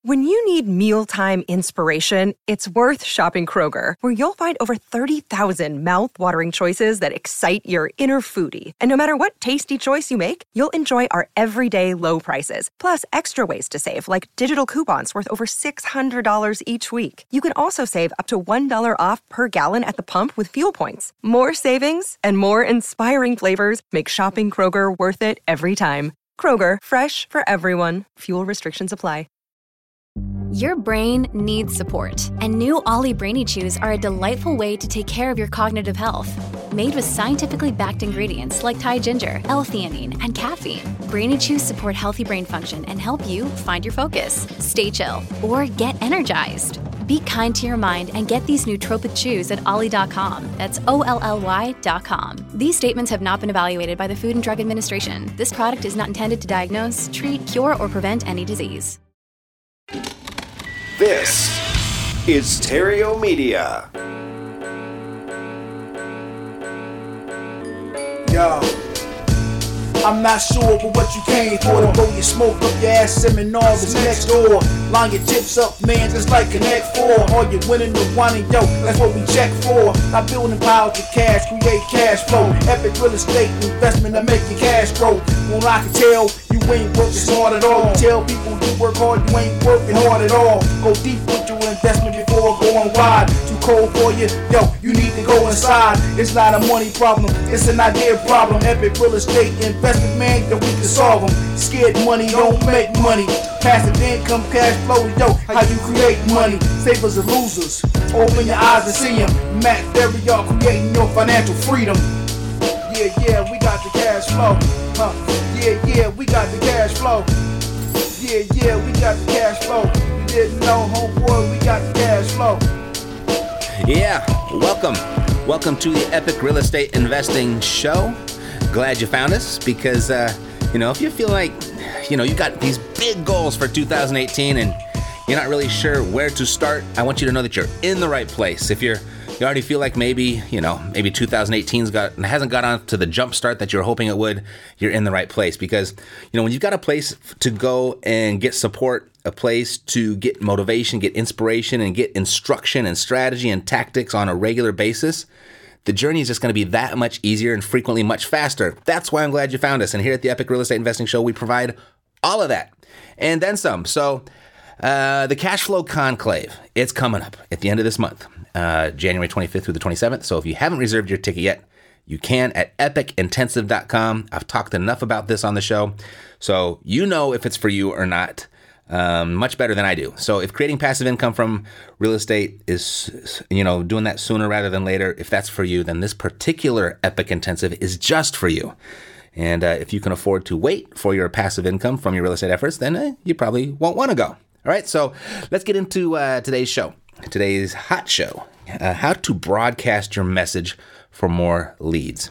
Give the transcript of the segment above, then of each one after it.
When you need mealtime inspiration, it's worth shopping Kroger, where you'll find over 30,000 mouth-watering choices that excite your inner foodie. And no matter what tasty choice you make, you'll enjoy our everyday low prices, plus extra ways to save, like digital coupons worth over $600 each week. You can also save up to $1 off per gallon at the pump with fuel points. More savings and more inspiring flavors make shopping Kroger worth it every time. Kroger, fresh for everyone. Fuel restrictions apply. Your brain needs support, and new Ollie Brainy Chews are a delightful way to take care of your cognitive health. Made with scientifically backed ingredients like Thai ginger, L-theanine, and caffeine, Brainy Chews support healthy brain function and help you find your focus, stay chill, or get energized. Be kind to your mind and get these nootropic chews at ollie.com. That's OLLY.com. These statements have not been evaluated by the Food and Drug Administration. This product is not intended to diagnose, treat, cure, or prevent any disease. This is Stereo Media. Yo, I'm not sure but what you came for. To blow your smoke up your ass, seminars is next door. Line your chips up, man, just like Connect 4. All you winning the one and yo, that's what we check for. Not building piles of cash, create cash flow. Epic real estate investment to make your cash grow. Well, I can tell you ain't working smart at all. You tell people you work hard, you ain't working hard at all. Go deep with your investment before going wide. Too cold for you, yo, you need to go inside. It's not a money problem, it's an idea problem. Epic real estate investment, man, that we can solve them. Scared money don't make money. Passive income, cash flow, yo, how you create money. Savers and losers, open your eyes and see them. Matt Berry, y'all creating your financial freedom. Yeah, we got the cash flow. Yeah, we got the cash flow. Yeah, we got the cash flow. You didn't know, homeboy, we got the cash flow. Yeah, welcome to the Epic Real Estate Investing Show. Glad you found us because, if you feel like, you got these big goals for 2018 and you're not really sure where to start, I want you to know that you're in the right place. If you already feel like maybe 2018 hasn't got on to the jump start that you're hoping it would, you're in the right place because, when you've got a place to go and get support, a place to get motivation, get inspiration, and get instruction and strategy and tactics on a regular basis, the journey is just going to be that much easier and frequently much faster. That's why I'm glad you found us. And here at the Epic Real Estate Investing Show, we provide all of that and then some. So the Cash Flow Conclave, it's coming up at the end of this month, January 25th through the 27th. So if you haven't reserved your ticket yet, you can at epicintensive.com. I've talked enough about this on the show, so you know if it's for you or not. Much better than I do. So if creating passive income from real estate is, doing that sooner rather than later, if that's for you, then this particular Epic Intensive is just for you. And if you can afford to wait for your passive income from your real estate efforts, then you probably won't want to go. All right, so let's get into today's show, today's hot show, how to broadcast your message for more leads.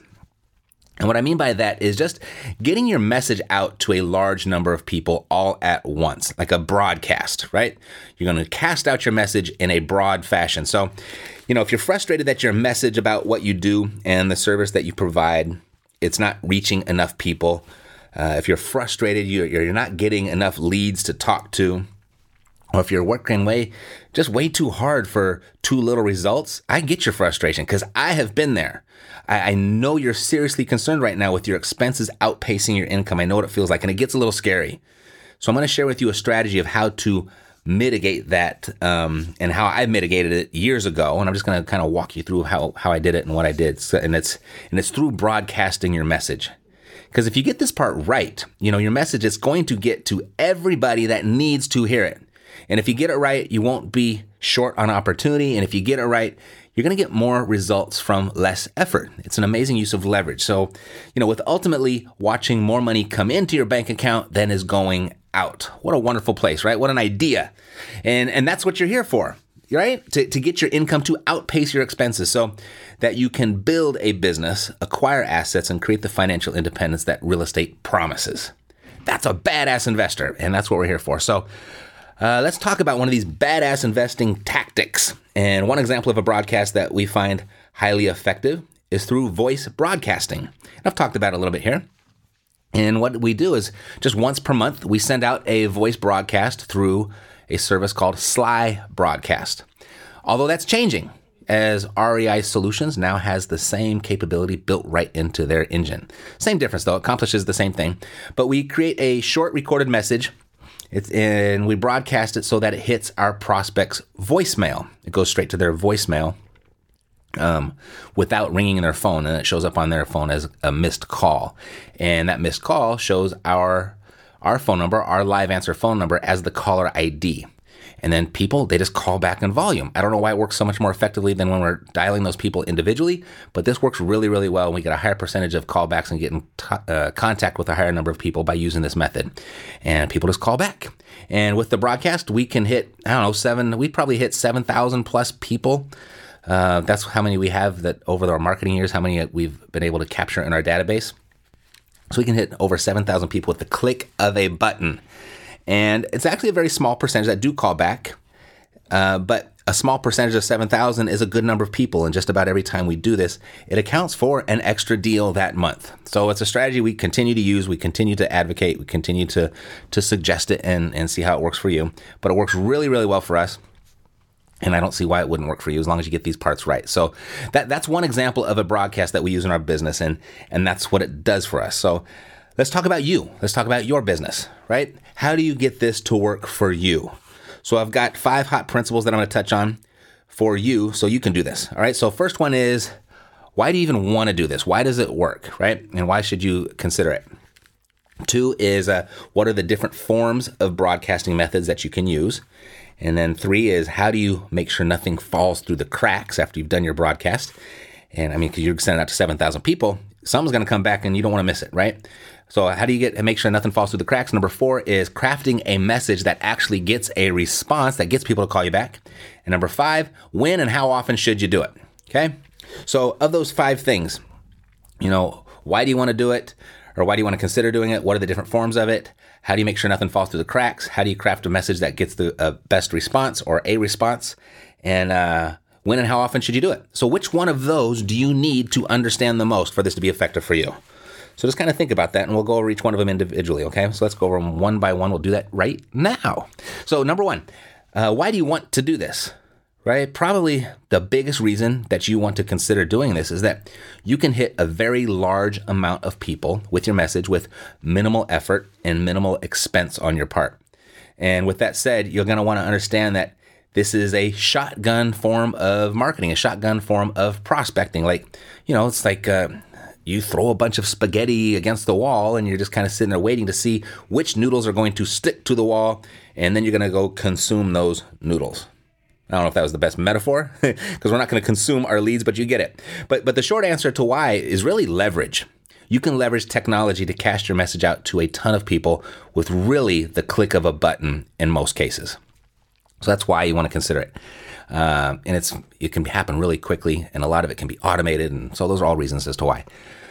And what I mean by that is just getting your message out to a large number of people all at once, like a broadcast, right? You're going to cast out your message in a broad fashion. So, if you're frustrated that your message about what you do and the service that you provide, it's not reaching enough people. If you're frustrated, you're not getting enough leads to talk to, or if you're working way too hard for too little results, I get your frustration because I have been there. I know you're seriously concerned right now with your expenses outpacing your income. I know what it feels like, and it gets a little scary. So I'm going to share with you a strategy of how to mitigate that and how I mitigated it years ago. And I'm just going to kind of walk you through how I did it and what I did. So, and it's through broadcasting your message. Because if you get this part right, your message is going to get to everybody that needs to hear it. And if you get it right, you won't be short on opportunity. And if you get it right, you're going to get more results from less effort. It's an amazing use of leverage. So, with ultimately watching more money come into your bank account than is going out. What a wonderful place, right? What an idea. And that's what you're here for, right? To get your income to outpace your expenses so that you can build a business, acquire assets, and create the financial independence that real estate promises. That's a badass investor, and that's what we're here for. So, let's talk about one of these badass investing tactics. And one example of a broadcast that we find highly effective is through voice broadcasting. I've talked about it a little bit here. And what we do is just once per month, we send out a voice broadcast through a service called Sly Broadcast. Although that's changing, as REI Solutions now has the same capability built right into their engine. Same difference though, it accomplishes the same thing. But we create a short recorded message and we broadcast it so that it hits our prospect's voicemail. It goes straight to their voicemail without ringing their phone, and it shows up on their phone as a missed call. And that missed call shows our phone number, our live answer phone number, as the caller ID. And then people, they just call back in volume. I don't know why it works so much more effectively than when we're dialing those people individually, but this works really, really well. We get a higher percentage of callbacks and get in contact with a higher number of people by using this method. And people just call back. And with the broadcast, we can hit, we probably hit 7,000 plus people. That's how many we have that over our marketing years, how many we've been able to capture in our database. So we can hit over 7,000 people with the click of a button. And it's actually a very small percentage that do call back, but a small percentage of 7,000 is a good number of people. And just about every time we do this, it accounts for an extra deal that month. So it's a strategy we continue to use, we continue to advocate, we continue to suggest it and see how it works for you. But it works really, really well for us. And I don't see why it wouldn't work for you as long as you get these parts right. So that's one example of a broadcast that we use in our business, and that's what it does for us. So let's talk about you. Let's talk about your business, right? How do you get this to work for you? So I've got 5 hot principles that I'm going to touch on for you so you can do this. All right. So first one is, why do you even want to do this? Why does it work, right? And why should you consider it? 2 is, what are the different forms of broadcasting methods that you can use? And then 3 is, how do you make sure nothing falls through the cracks after you've done your broadcast? And I mean, because you're sending out to 7,000 people, someone's going to come back and you don't want to miss it, right? So how do you make sure nothing falls through the cracks? Number 4 is crafting a message that actually gets a response, that gets people to call you back. And number 5, when and how often should you do it? Okay. So of those 5 things, why do you want to do it? Or why do you want to consider doing it? What are the different forms of it? How do you make sure nothing falls through the cracks? How do you craft a message that gets the best response or a response? And when and how often should you do it? So which one of those do you need to understand the most for this to be effective for you? So just kind of think about that, and we'll go over each one of them individually, okay? So let's go over them one by one. We'll do that right now. So number 1, why do you want to do this? Right? Probably the biggest reason that you want to consider doing this is that you can hit a very large amount of people with your message with minimal effort and minimal expense on your part. And with that said, you're going to want to understand that this is a shotgun form of marketing, a shotgun form of prospecting. It's like you throw a bunch of spaghetti against the wall and you're just kind of sitting there waiting to see which noodles are going to stick to the wall, and then you're going to go consume those noodles. I don't know if that was the best metaphor because we're not going to consume our leads, but you get it. But the short answer to why is really leverage. You can leverage technology to cast your message out to a ton of people with really the click of a button in most cases. So that's why you want to consider it. And it can happen really quickly, and a lot of it can be automated. And so those are all reasons as to why.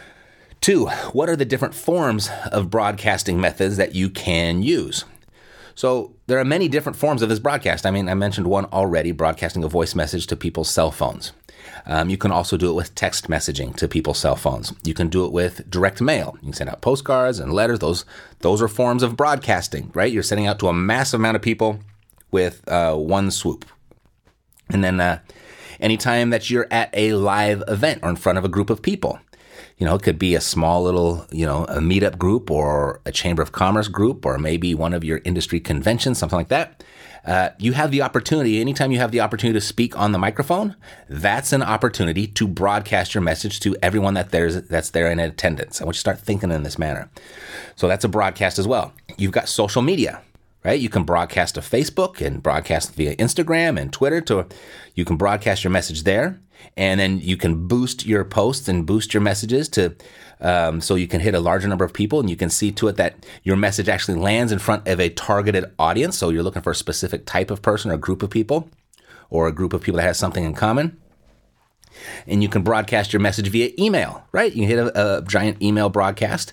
2, what are the different forms of broadcasting methods that you can use? So there are many different forms of this broadcast. I mentioned one already, broadcasting a voice message to people's cell phones. You can also do it with text messaging to people's cell phones. You can do it with direct mail. You can send out postcards and letters. Those are forms of broadcasting, right? You're sending out to a massive amount of people with one swoop. And then anytime that you're at a live event or in front of a group of people, it could be a small little, a meetup group or a Chamber of Commerce group, or maybe one of your industry conventions, something like that. You have the opportunity, anytime you have the opportunity to speak on the microphone, that's an opportunity to broadcast your message to everyone that's there in attendance. I want you to start thinking in this manner. So that's a broadcast as well. You've got social media, right? You can broadcast to Facebook and broadcast via Instagram and Twitter. You can broadcast your message there. And then you can boost your posts and boost your messages to so you can hit a larger number of people, and you can see to it that your message actually lands in front of a targeted audience. So you're looking for a specific type of person or group of people, or a group of people that has something in common. And you can broadcast your message via email, right? You can hit a giant email broadcast,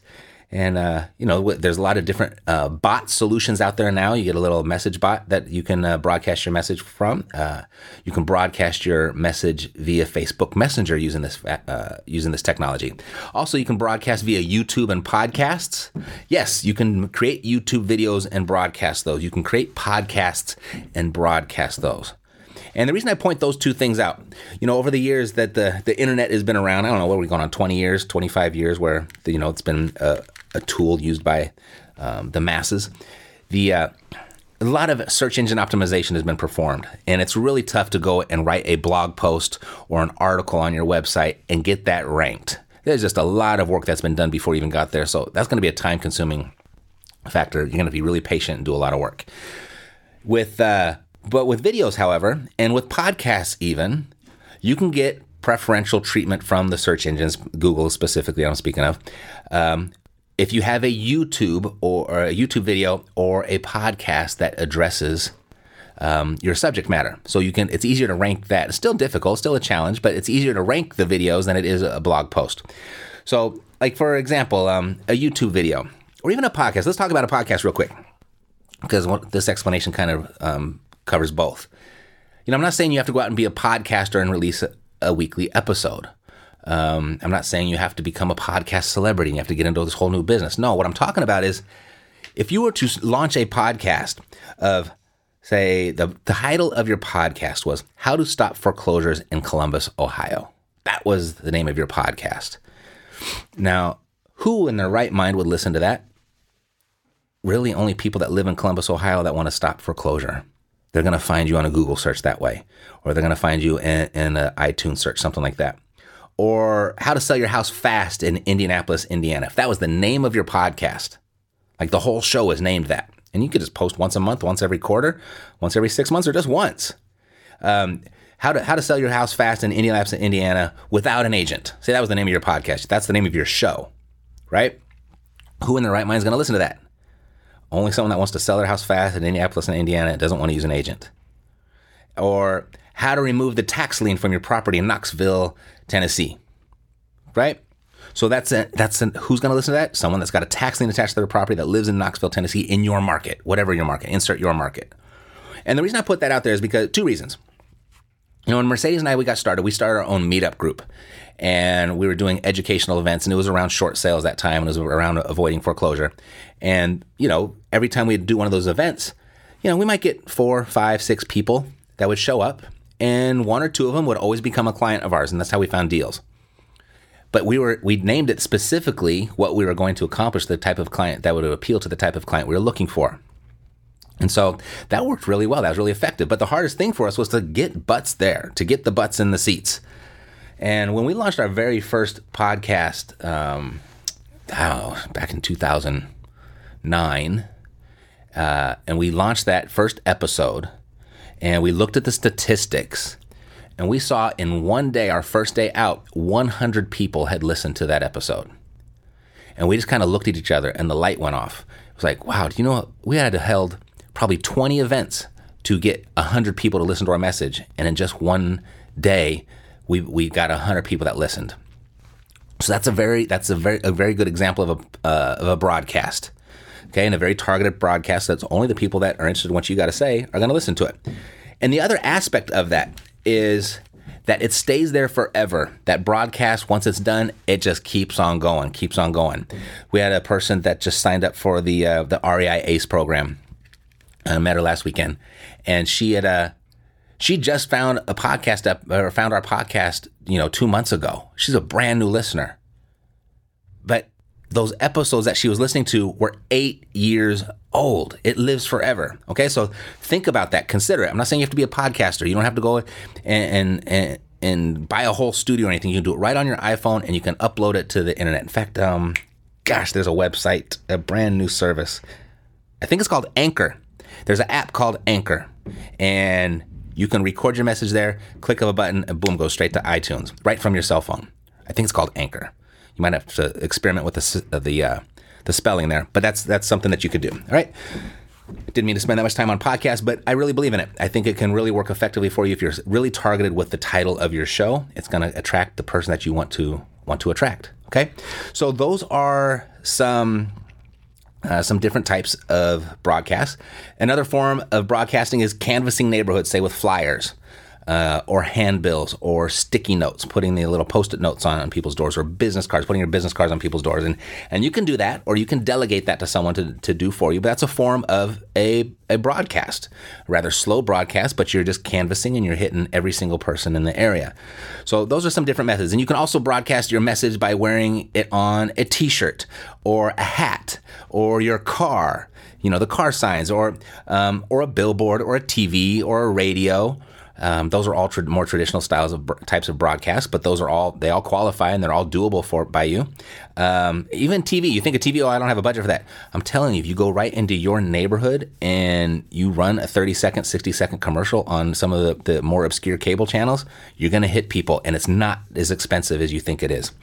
And, there's a lot of different bot solutions out there now. You get a little message bot that you can broadcast your message from. You can broadcast your message via Facebook Messenger using this technology. Also, you can broadcast via YouTube and podcasts. Yes, you can create YouTube videos and broadcast those. You can create podcasts and broadcast those. And the reason I point those two things out, over the years that the internet has been around, I don't know, what are we going on, 20 years, 25 years, where, it's been a tool used by the masses. A lot of search engine optimization has been performed, and it's really tough to go and write a blog post or an article on your website and get that ranked. There's just a lot of work that's been done before you even got there, so that's going to be a time-consuming factor. You're going to be really patient and do a lot of work. But with videos, however, and with podcasts even, you can get preferential treatment from the search engines, Google specifically I'm speaking of, if you have a YouTube or a YouTube video or a podcast that addresses your subject matter. So it's easier to rank that. It's still difficult, still a challenge, but it's easier to rank the videos than it is a blog post. So, like for example, a YouTube video or even a podcast. Let's talk about a podcast real quick, because this explanation kind of covers both. I'm not saying you have to go out and be a podcaster and release a weekly episode. I'm not saying you have to become a podcast celebrity and you have to get into this whole new business. No, what I'm talking about is if you were to launch a podcast of, say, the title of your podcast was How to Stop Foreclosures in Columbus, Ohio. That was the name of your podcast. Now, who in their right mind would listen to that? Really only people that live in Columbus, Ohio that want to stop foreclosure. They're going to find you on a Google search that way, or they're going to find you in an iTunes search, something like that. Or How to Sell Your House Fast in Indianapolis, Indiana. If that was the name of your podcast, like the whole show is named that, and you could just post once a month, once every quarter, once every 6 months, or just once. How to Sell Your House Fast in Indianapolis, Indiana without an agent. Say that was the name of your podcast. That's the name of your show, right? Who in their right mind is going to listen to that? Only someone that wants to sell their house fast in Indianapolis and Indiana and doesn't want to use an agent. Or How to Remove the Tax Lien from Your Property in Knoxville, Tennessee, right? So that's who's going to listen to that? Someone that's got a tax lien attached to their property that lives in Knoxville, Tennessee, in your market, whatever your market, insert your market. And the reason I put that out there is because two reasons. When Mercedes and I, we started our own meetup group, and we were doing educational events, and it was around short sales that time, and it was around avoiding foreclosure. And, every time we'd do one of those events, we might get 4, 5, 6 people that would show up, and 1 or 2 of them would always become a client of ours, and that's how we found deals. But we named it specifically what we were going to accomplish, the type of client that would appeal to the type of client we were looking for. And so that worked really well. That was really effective. But the hardest thing for us was to get butts there, to get the butts in the seats. And when we launched our very first podcast, back in 2009, and we launched that first episode, and we looked at the statistics, and we saw in one day, our first day out, 100 people had listened to that episode. And we just kind of looked at each other, and the light went off. It was like, wow, we had held probably 20 events to get 100 people to listen to our message. And in just one day, we got 100 people that listened. So that's a very good example of a broadcast. Okay, and a very targeted broadcast that's only the people that are interested in what you got to say are going to listen to it. And the other aspect of that is that it stays there forever. That broadcast, once it's done, it just keeps on going. We had a person that just signed up for the REI ACE program. I met her last weekend, and she just found a podcast found our podcast, 2 months ago. She's a brand new listener, but those episodes that she was listening to were 8 years old. It lives forever. Okay, so think about that. Consider it. I'm not saying you have to be a podcaster. You don't have to go and buy a whole studio or anything. You can do it right on your iPhone, and you can upload it to the internet. In fact, there's a website, a brand new service. I think it's called Anchor. There's an app called Anchor, and you can record your message there, click of a button, and boom, goes straight to iTunes, right from your cell phone. I think it's called Anchor. You might have to experiment with the spelling there, but that's something that you could do. All right. Didn't mean to spend that much time on podcasts, but I really believe in it. I think it can really work effectively for you if you're really targeted with the title of your show. It's going to attract the person that you want to attract. Okay. So those are some different types of broadcasts. Another form of broadcasting is canvassing neighborhoods, say with flyers or handbills or sticky notes, putting the little Post-it notes on people's doors, or business cards, putting your business cards on people's doors. And you can do that, or you can delegate that to someone to do for you. But that's a form of a broadcast, a rather slow broadcast, but you're just canvassing and you're hitting every single person in the area. So those are some different methods. And you can also broadcast your message by wearing it on a t-shirt or a hat or your car, the car signs, or a billboard or a TV or a radio. Those are all more traditional styles of types of broadcast, but they all qualify and they're all doable by you. Even TV, you think of TV, I don't have a budget for that. I'm telling you, if you go right into your neighborhood and you run a 30-second, 60-second commercial on some of the more obscure cable channels, you're going to hit people, and it's not as expensive as you think it is.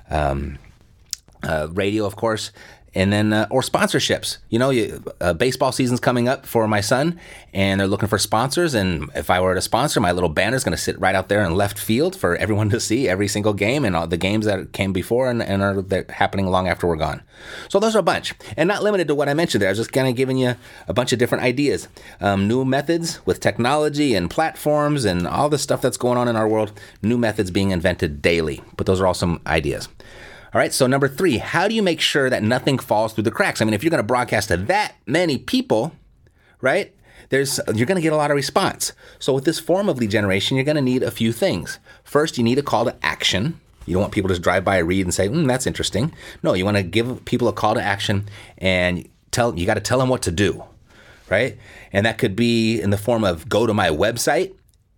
Radio, of course. And then, or sponsorships. Baseball season's coming up for my son, and they're looking for sponsors. And if I were to sponsor, my little banner's going to sit right out there in left field for everyone to see every single game, and all the games that came before and are happening long after we're gone. So those are a bunch, and not limited to what I mentioned there. I was just kind of giving you a bunch of different ideas. New methods with technology and platforms and all the stuff that's going on in our world. New methods being invented daily, but those are all some ideas. All right, so number 3, how do you make sure that nothing falls through the cracks? I mean, if you're going to broadcast to that many people, right, you're going to get a lot of response. So with this form of lead generation, you're going to need a few things. First, you need a call to action. You don't want people to just drive by, read, and say, that's interesting. No, you want to give people a call to action, and you got to tell them what to do, right? And that could be in the form of go to my website.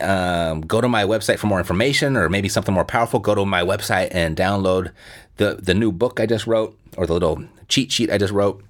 Go to my website for more information, or maybe something more powerful. Go to my website and download the new book I just wrote, or the little cheat sheet I just wrote,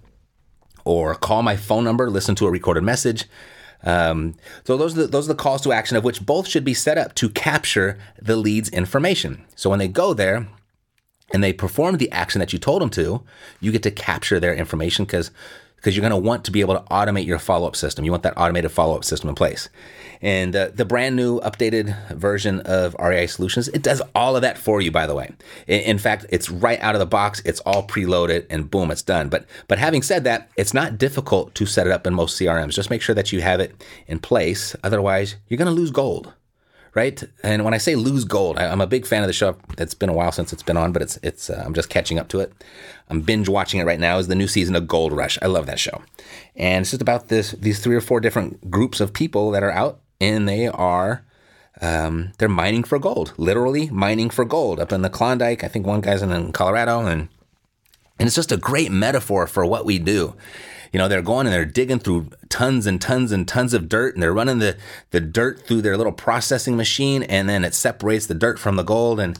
or call my phone number, listen to a recorded message. So those are the calls to action, of which both should be set up to capture the lead's information. So when they go there and they perform the action that you told them to, you get to capture their information because you're going to want to be able to automate your follow-up system. You want that automated follow-up system in place. And the brand new updated version of REI Solutions, it does all of that for you, by the way. In fact, it's right out of the box. It's all preloaded, and boom, it's done. But having said that, it's not difficult to set it up in most CRMs. Just make sure that you have it in place. Otherwise, you're going to lose gold, right? And when I say lose gold, I'm a big fan of the show. It's been a while since it's been on, but it's I'm just catching up to it. I'm binge watching it right now. Is the new season of Gold Rush. I love that show. And it's just about these 3 or 4 different groups of people that are out, and they are they're mining for gold, literally mining for gold up in the Klondike. I think one guy's in Colorado, and it's just a great metaphor for what we do. They're going and they're digging through tons and tons and tons of dirt, and they're running the dirt through their little processing machine, and then it separates the dirt from the gold. And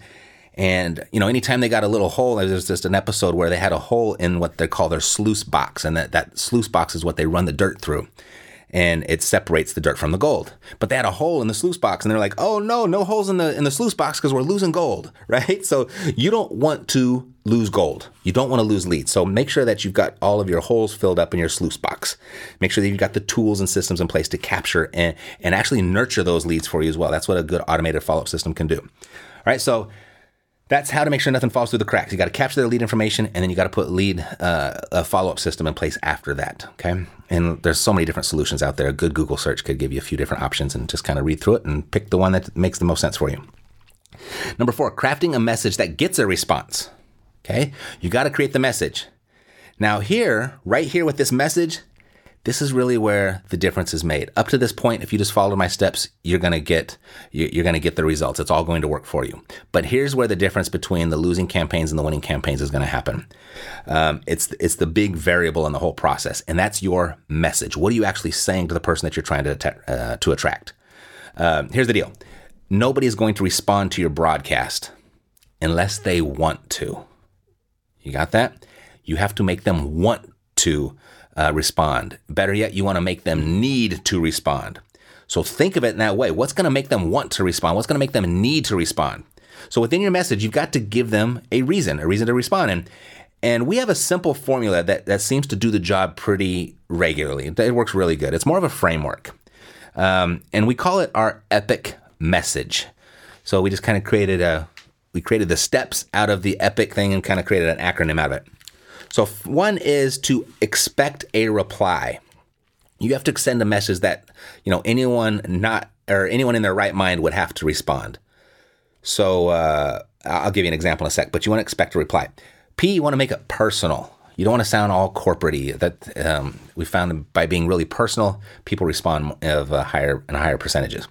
anytime they got a little hole, there's just an episode where they had a hole in what they call their sluice box, and that sluice box is what they run the dirt through, and it separates the dirt from the gold. But they had a hole in the sluice box, and they're like, oh no holes in the sluice box because we're losing gold, right? So you don't want to lose gold. You don't want to lose leads. So make sure that you've got all of your holes filled up in your sluice box. Make sure that you've got the tools and systems in place to capture and actually nurture those leads for you as well. That's what a good automated follow-up system can do. All right, so that's how to make sure nothing falls through the cracks. You got to capture their lead information, and then you got to put a follow-up system in place after that, okay? And there's so many different solutions out there. A good Google search could give you a few different options, and just kind of read through it and pick the one that makes the most sense for you. Number 4, crafting a message that gets a response, okay? You got to create the message. Now right here with this message, this is really where the difference is made. Up to this point, if you just follow my steps, you're going to get the results. It's all going to work for you. But here's where the difference between the losing campaigns and the winning campaigns is going to happen. It's the big variable in the whole process, and that's your message. What are you actually saying to the person that you're trying to attract? Here's the deal. Nobody is going to respond to your broadcast unless they want to. You got that? You have to make them want to respond. Better yet, you want to make them need to respond. So think of it in that way. What's going to make them want to respond? What's going to make them need to respond? So within your message, you've got to give them a reason to respond. And we have a simple formula that seems to do the job pretty regularly. It works really good. It's more of a framework. And we call it our EPIC message. So we just kind of created the steps out of the EPIC thing and kind of created an acronym out of it. So one is to expect a reply. You have to send a message that, anyone in their right mind would have to respond. So I'll give you an example in a sec, but you want to expect a reply. P, you want to make it personal. You don't want to sound all corporate-y. That we found by being really personal, people respond in higher percentages.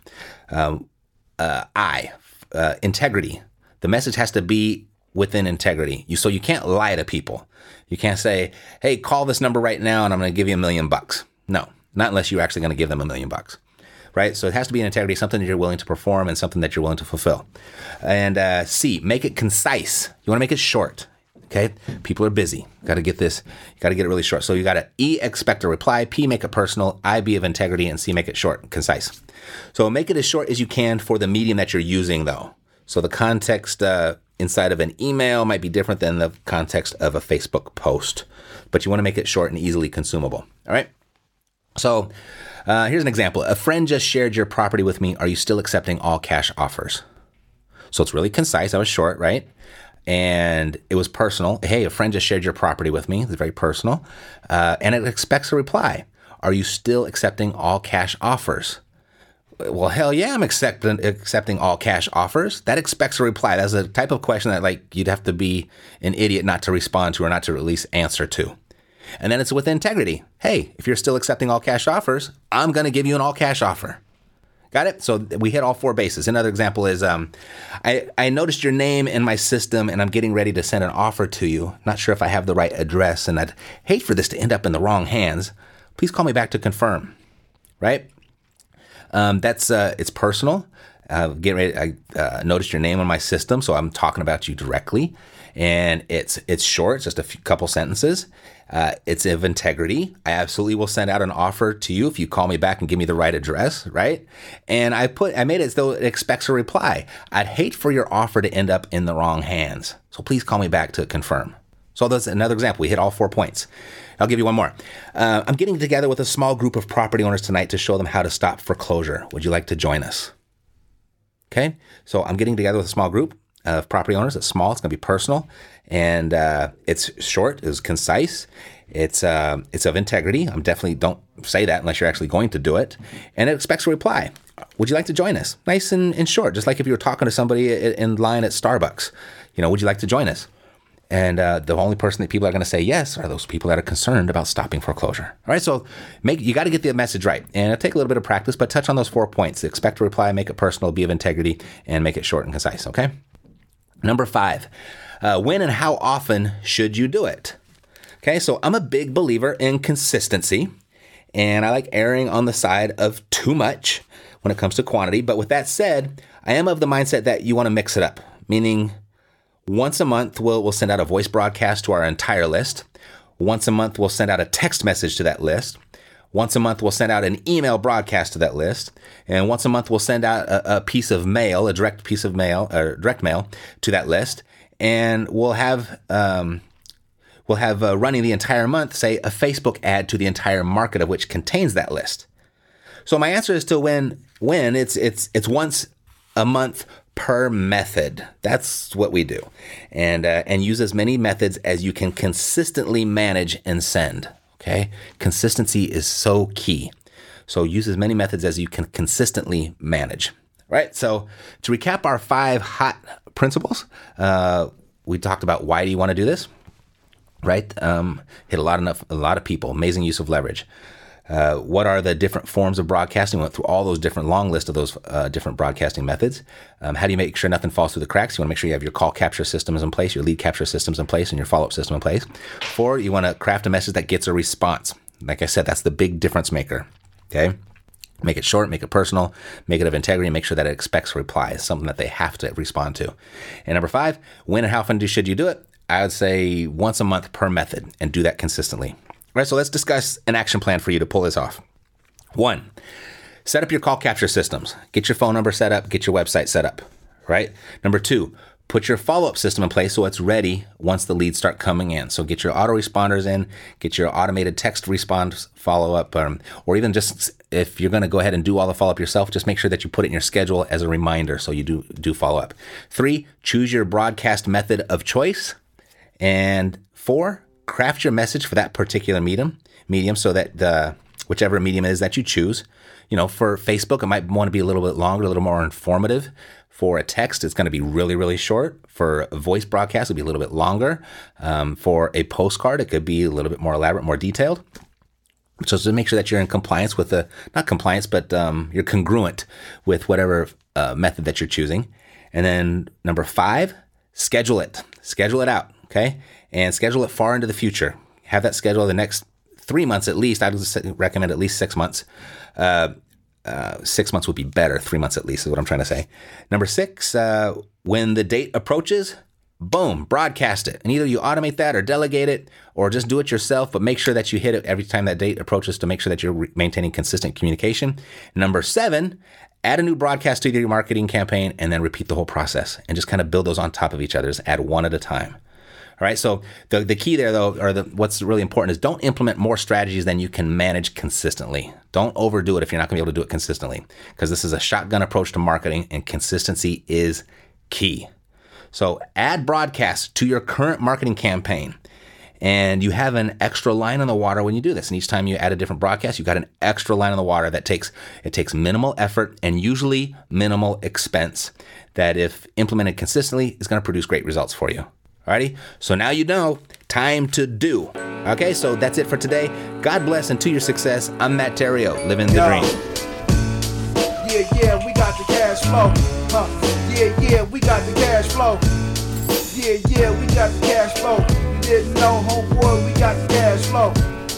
I, integrity. The message has to be within integrity. So you can't lie to people. You can't say, hey, call this number right now and I'm going to give you $1 million. No, not unless you're actually going to give them $1 million. Right? So it has to be in integrity, something that you're willing to perform and something that you're willing to fulfill. And C, make it concise. You want to make it short. Okay? People are busy. Got to get this. You got to get it really short. So you got to E, expect a reply. P, make it personal. I, be of integrity. And C, make it short and concise. So make it as short as you can for the medium that you're using, though. So the context inside of an email might be different than the context of a Facebook post. But you want to make it short and easily consumable. All right? So here's an example. A friend just shared your property with me. Are you still accepting all cash offers? So it's really concise. I was short, right? And it was personal. Hey, a friend just shared your property with me. It's very personal. And it expects a reply. Are you still accepting all cash offers? Well, hell yeah, I'm accepting all cash offers. That expects a reply. That's a type of question that you'd have to be an idiot not to respond to or not to at least answer to. And then it's with integrity. Hey, if you're still accepting all cash offers, I'm going to give you an all cash offer. Got it? So we hit all 4 bases. Another example is I noticed your name in my system and I'm getting ready to send an offer to you. Not sure if I have the right address and I'd hate for this to end up in the wrong hands. Please call me back to confirm. Right? It's personal. Getting ready. I noticed your name in my system, so I'm talking about you directly. And it's short, it's just a couple sentences. It's of integrity. I absolutely will send out an offer to you if you call me back and give me the right address, right? And I made it as though it expects a reply. I'd hate for your offer to end up in the wrong hands. So please call me back to confirm. So that's another example. We hit all 4 points. I'll give you one more. I'm getting together with a small group of property owners tonight to show them how to stop foreclosure. Would you like to join us? Okay. So I'm getting together with a small group of property owners. It's small. It's going to be personal. And it's short. It's concise. It's of integrity. I'm definitely don't say that unless you're actually going to do it. And it expects a reply. Would you like to join us? Nice and short. Just like if you were talking to somebody in line at Starbucks. Would you like to join us? And the only person that people are going to say yes are those people that are concerned about stopping foreclosure. All right, so you got to get the message right. And it'll take a little bit of practice, but touch on those 4 points. Expect a reply, make it personal, be of integrity, and make it short and concise, okay? Number 5, when and how often should you do it? Okay, so I'm a big believer in consistency, and I like erring on the side of too much when it comes to quantity. But with that said, I am of the mindset that you want to mix it up, meaning once a month, we'll send out a voice broadcast to our entire list. Once a month, we'll send out a text message to that list. Once a month, we'll send out an email broadcast to that list. And once a month, we'll send out a piece of mail, a direct piece of mail, or direct mail to that list. And we'll have running the entire month, say, a Facebook ad to the entire market of which contains that list. So my answer is to when it's once a month per method. That's what we do. And use as many methods as you can consistently manage and send. Okay? Consistency is so key. So use as many methods as you can consistently manage. Right? So to recap our 5 hot principles, we talked about why do you want to do this? Right? Hit a lot of people. Amazing use of leverage. What are the different forms of broadcasting? We went through all those different long list of those different broadcasting methods. How do you make sure nothing falls through the cracks? You want to make sure you have your call capture systems in place, your lead capture systems in place, and your follow-up system in place. 4, you want to craft a message that gets a response. Like I said, that's the big difference maker. Okay? Make it short, make it personal, make it of integrity, and make sure that it expects a reply. It's something that they have to respond to. And number 5, when and how often should you do it? I would say once a month per method, and do that consistently. All right, so let's discuss an action plan for you to pull this off. 1, set up your call capture systems. Get your phone number set up, get your website set up, right? Number 2, put your follow-up system in place so it's ready once the leads start coming in. So get your autoresponders in, get your automated text response follow-up, or even just if you're going to go ahead and do all the follow-up yourself, just make sure that you put it in your schedule as a reminder so you do follow-up. 3, choose your broadcast method of choice. And 4, craft your message for that particular medium so that whichever medium it is that you choose. For Facebook, it might want to be a little bit longer, a little more informative. For a text, it's going to be really, really short. For a voice broadcast, it'll be a little bit longer. For a postcard, it could be a little bit more elaborate, more detailed. So to make sure that you're in compliance with not compliance, but you're congruent with whatever method that you're choosing. And then number 5, schedule it. Schedule it out, okay? And schedule it far into the future. Have that schedule the next 3 months at least. I would recommend at least 6 months. 6 months would be better. 3 months at least is what I'm trying to say. Number 6, when the date approaches, boom, broadcast it. And either you automate that or delegate it or just do it yourself, but make sure that you hit it every time that date approaches to make sure that you're maintaining consistent communication. Number 7, add a new broadcast to your marketing campaign and then repeat the whole process and just kind of build those on top of each other. Just add one at a time. All right. So the key there, though, or what's really important is don't implement more strategies than you can manage consistently. Don't overdo it if you're not going to be able to do it consistently, because this is a shotgun approach to marketing and consistency is key. So add broadcasts to your current marketing campaign, and you have an extra line on the water when you do this. And each time you add a different broadcast, you've got an extra line on the water that takes minimal effort and usually minimal expense that, if implemented consistently, is going to produce great results for you. Alrighty, so now you know, time to do. Okay, so that's it for today. God bless and to your success. I'm Matt Theriault, living the dream. Yeah, we got the cash flow. Yeah, we got the cash flow. Yeah, we got the cash flow. You didn't know, homeboy, we got the cash flow.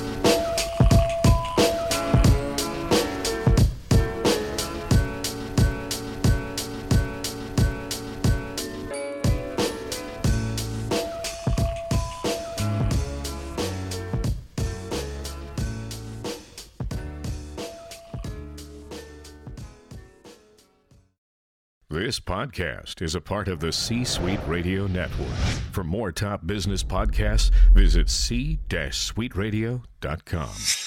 This podcast is a part of the C-Suite Radio Network. For more top business podcasts, visit c-suiteradio.com.